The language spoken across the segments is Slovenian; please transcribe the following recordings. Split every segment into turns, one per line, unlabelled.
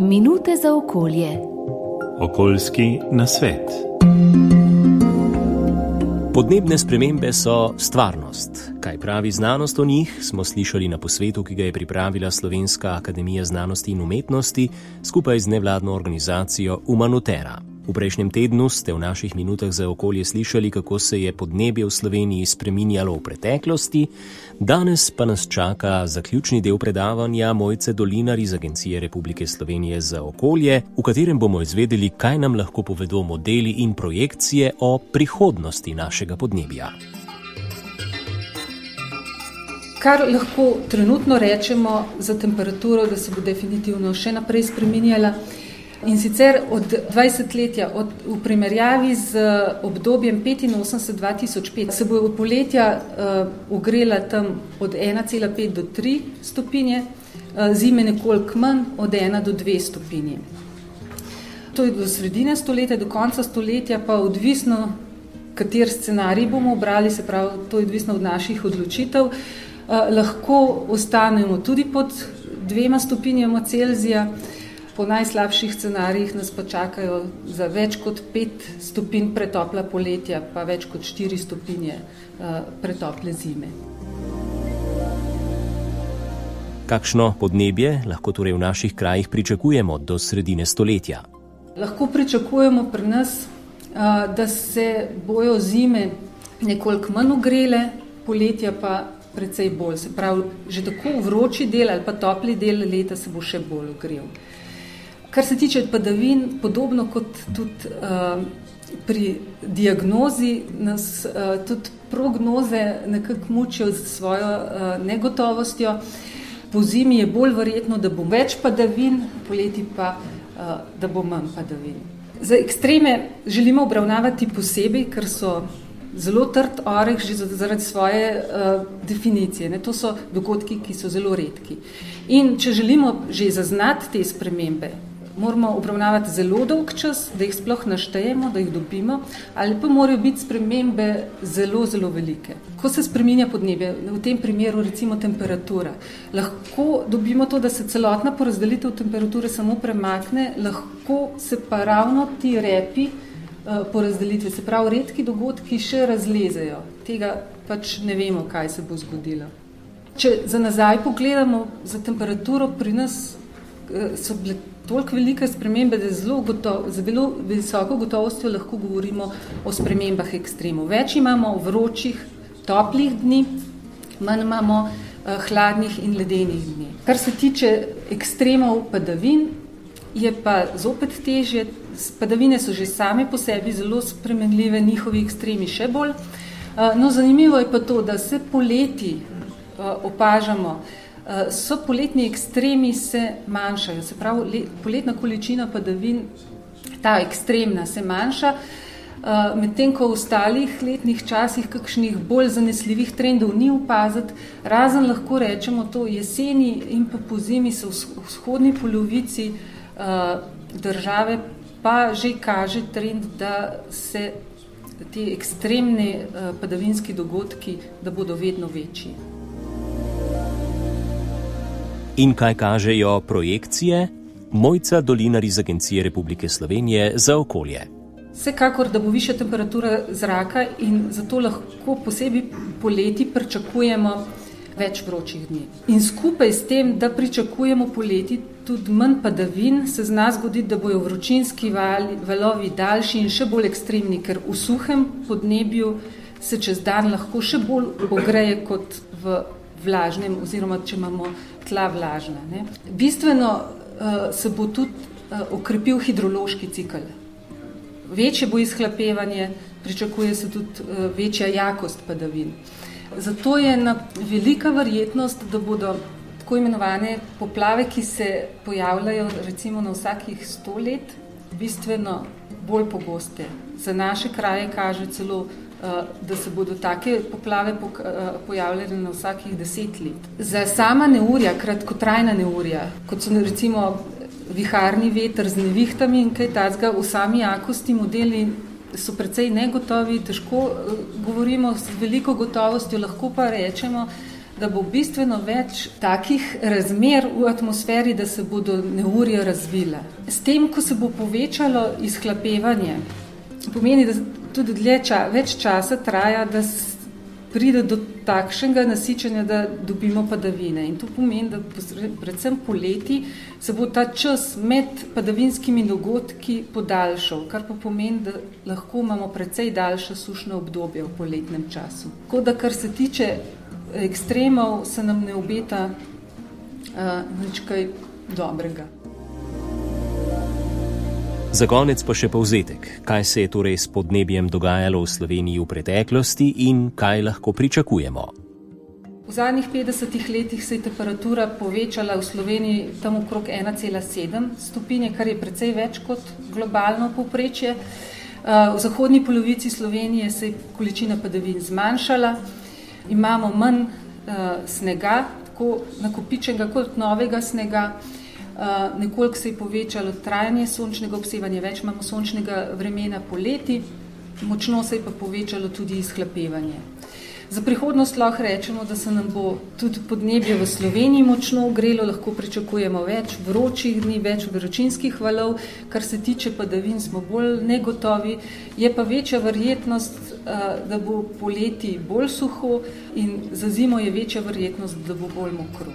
Minute za okolje.
Okoljski nasvet.
Podnebne spremembe so stvarnost. Kaj pravi znanost o njih, smo slišali na posvetu, ki ga je pripravila Slovenska akademija znanosti in umetnosti skupaj z nevladno organizacijo Umanotera. V prejšnjem tednu ste v naših minutah za okolje slišali, kako se je podnebje v Sloveniji spreminjalo v preteklosti, danes pa nas čaka zaključni del predavanja Mojce Dolinar iz Agencije Republike Slovenije za okolje, v katerem bomo izvedeli, kaj nam lahko povedo modeli in projekcije o prihodnosti našega podnebja.
Kar lahko trenutno rečemo za temperaturo, da se bo definitivno še naprej spreminjala, in sicer od 20-letja, v primerjavi z obdobjem 1985-2005, se bo od poletja ogrela tam od 1,5 do 3 stopinje, zime nekoliko manj, od 1 do 2 stopinje. To je do sredine stoletja, do konca stoletja pa odvisno, kater scenarij bomo obrali, se pravi, to je odvisno od naših odločitev, lahko ostanemo tudi pod 2 stopinjama Celzija. Po najslabših scenarijih nas pa čakajo za več kot 5 stopinj pretopla poletja, pa več kot 4 stopinje pretople zime.
Kakšno podnebje lahko torej v naših krajih pričakujemo do sredine stoletja?
Lahko pričakujemo pri nas, da se bojo zime nekoliko manj ogrele, poletja pa precej bolj. Se pravi, že tako vroči del ali pa topli del leta se bo še bolj ogrel. Kar se tiče padavin, podobno kot tudi pri diagnozi, nas tudi prognoze nekako mučijo z svojo negotovostjo. Po zimi je bolj verjetno, da bo več padavin, poleti pa, da bo manj padavin. Za ekstreme želimo obravnavati posebej, ker so zelo trd oreh že zaradi svoje definicije. To so dogodki, ki so zelo redki. In če želimo že zaznati te spremembe, moramo obravnavati zelo dolg čas, da jih sploh naštejemo, da jih dobimo, ali pa morajo biti spremembe zelo, zelo velike. Ko se spreminja podnebje, v tem primeru recimo temperatura, lahko dobimo to, da se celotna porazdelitev temperature samo premakne, lahko se pa ravno ti repi porazdelitve, se pravi redki dogodki še razlezejo. Tega pač ne vemo, kaj se bo zgodilo. Če za nazaj pogledamo, za temperaturo pri nas so bile toliko velike spremembe, da z zelo visoko gotovostjo lahko govorimo o spremembah ekstremov. Več imamo vročih, toplih dni, manj imamo hladnih in ledenih dni. Kar se tiče ekstremov padavin, je pa zopet težje. Padavine so že same po sebi zelo spremenljive, njihovi ekstremi še bolj. No, zanimivo je pa to, da se poleti opažamo, so poletni ekstremi se manjšajo, se pravi, poletna količina padavin, ta ekstremna, se manjša, medtem ko v ostalih letnih časih kakšnih bolj zanesljivih trendov ni opaziti, razen lahko rečemo to, jeseni in pa pozimi se v vzhodni polovici države pa že kaže trend, da se ti ekstremni padavinski dogodki, da bodo vedno večji.
In kaj kažejo projekcije? Mojca Dolinar iz Agencije Republike Slovenije za okolje.
Vsekakor, da bo višja temperatura zraka in zato lahko posebej poleti pričakujemo več vročih dni. In skupaj s tem, da pričakujemo poleti tudi manj padavin, se zna zgoditi, da bojo vročinski valovi daljši in še bolj ekstremni, ker v suhem podnebju se čez dan lahko še bolj ogreje kot v vlažnem, oziroma če imamo tla vlažna. Bistveno se bo tudi okrepil hidrološki cikel. Večje bo izhlapevanje, pričakuje se tudi večja jakost padavin. Zato je velika verjetnost, da bodo tako imenovane poplave, ki se pojavljajo recimo na vsakih 100 let, bistveno bolj pogoste. Za naše kraje kaže celo, da se bodo take poplave pojavljale na vsakih 10 let. Za sama neurja, kratkotrajna neurja, kot so recimo viharni veter z nevihtami in kaj takega, v sami jakosti modeli so precej negotovi, težko govorimo z veliko gotovostjo, lahko pa rečemo, da bo bistveno več takih razmer v atmosferi, da se bodo neurja razvile. S tem, ko se bo povečalo izhlapevanje, pomeni, da tudi več časa traja, da pride do takšnega nasičenja, da dobimo padavine. In to pomeni, da predvsem poleti se bo ta čas med padavinskimi dogodki podaljšal, kar pa pomeni, da lahko imamo precej daljše sušne obdobje v poletnem času. Tako da, kar se tiče ekstremov, se nam ne obeta nič kaj dobrega.
Za konec pa še povzetek, kaj se je torej s podnebjem dogajalo v Sloveniji v preteklosti in kaj lahko pričakujemo.
V zadnjih 50 letih se je temperatura povečala v Sloveniji tam okrog 1,7 stopinje, kar je precej več kot globalno povprečje. V zahodni polovici Slovenije se je količina padavin zmanjšala, imamo manj snega, tako nakopičenega kot novega snega. Nekoliko se je povečalo trajanje sončnega obsevanja, več imamo sončnega vremena poleti, močno se je pa povečalo tudi izhlapevanje. Za prihodnost lahko rečemo, da se nam bo tudi podnebje v Sloveniji močno ogrelo, lahko pričakujemo več vročih dni, več vročinskih valov, kar se tiče padavin smo bolj negotovi, je pa večja verjetnost, da bo poleti bolj suho in za zimo je večja verjetnost, da bo bolj mokro.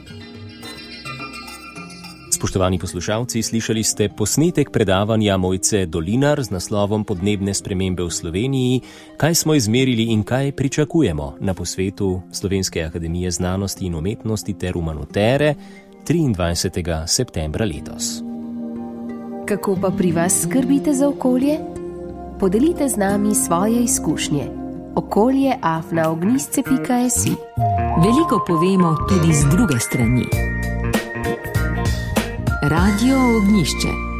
Spoštovani poslušalci, slišali ste posnetek predavanja Mojce Dolinar z naslovom Podnebne spremembe v Sloveniji, kaj smo izmerili in kaj pričakujemo na posvetu Slovenske akademije znanosti in umetnosti ter Umanotere 23. septembra letos.
Kako pa pri vas skrbite za okolje? Podelite z nami svoje izkušnje. okolje@ognjisce.si.
Veliko povemo tudi z druge strani. Radio Ognjišče.